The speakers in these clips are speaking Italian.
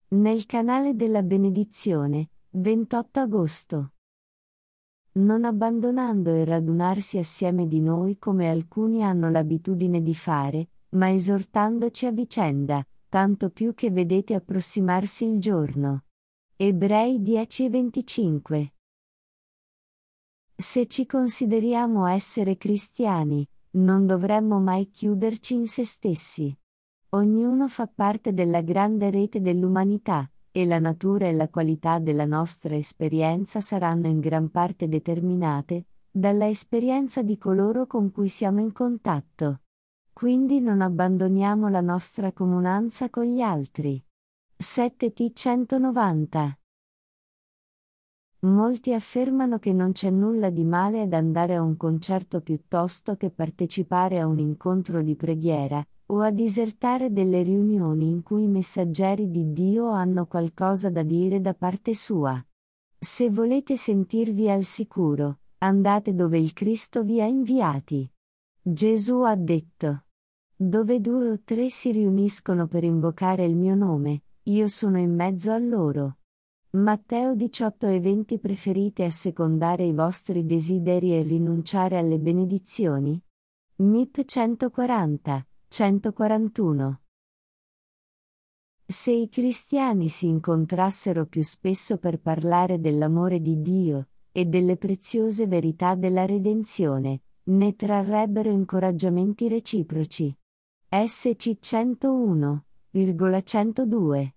Nel canale della benedizione, 28 agosto. Non abbandonando il radunarsi assieme di noi come alcuni hanno l'abitudine di fare, ma esortandoci a vicenda, tanto più che vedete approssimarsi il giorno. Ebrei 10:25. Se ci consideriamo essere cristiani, non dovremmo mai chiuderci in se stessi. Ognuno fa parte della grande rete dell'umanità, e la natura e la qualità della nostra esperienza saranno in gran parte determinate dalla esperienza di coloro con cui siamo in contatto. Quindi non abbandoniamo la nostra comunanza con gli altri. 7T 190. Molti affermano che non c'è nulla di male ad andare a un concerto piuttosto che partecipare a un incontro di preghiera, o a disertare delle riunioni in cui i messaggeri di Dio hanno qualcosa da dire da parte sua. Se volete sentirvi al sicuro, andate dove il Cristo vi ha inviati. Gesù ha detto: dove 2 o 3 si riuniscono per invocare il mio nome, io sono in mezzo a loro. Matteo 18:20. Preferite assecondare i vostri desideri e rinunciare alle benedizioni? MIP 140, 141. Se i cristiani si incontrassero più spesso per parlare dell'amore di Dio e delle preziose verità della redenzione, ne trarrebbero incoraggiamenti reciproci. SC 101,102.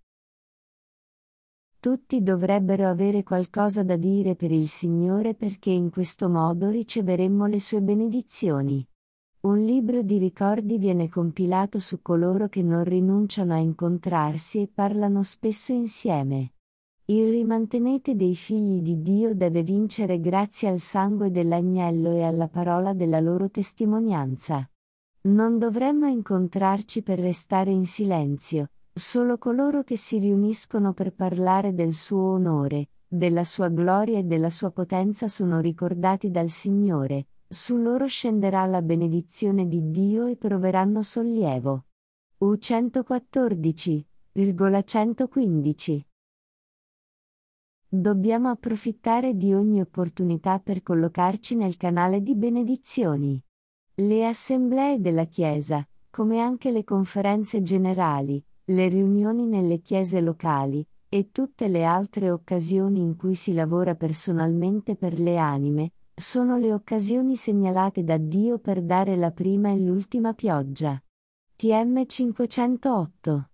Tutti dovrebbero avere qualcosa da dire per il Signore perché in questo modo riceveremmo le sue benedizioni. Un libro di ricordi viene compilato su coloro che non rinunciano a incontrarsi e parlano spesso insieme. Il rimantenete dei figli di Dio deve vincere grazie al sangue dell'agnello e alla parola della loro testimonianza. Non dovremmo incontrarci per restare in silenzio. Solo coloro che si riuniscono per parlare del suo onore, della sua gloria e della sua potenza sono ricordati dal Signore, su loro scenderà la benedizione di Dio e proveranno sollievo. U 114,115. Dobbiamo approfittare di ogni opportunità per collocarci nel canale di benedizioni. Le assemblee della Chiesa, come anche le conferenze generali, le riunioni nelle chiese locali, e tutte le altre occasioni in cui si lavora personalmente per le anime, sono le occasioni segnalate da Dio per dare la prima e l'ultima pioggia. TM 508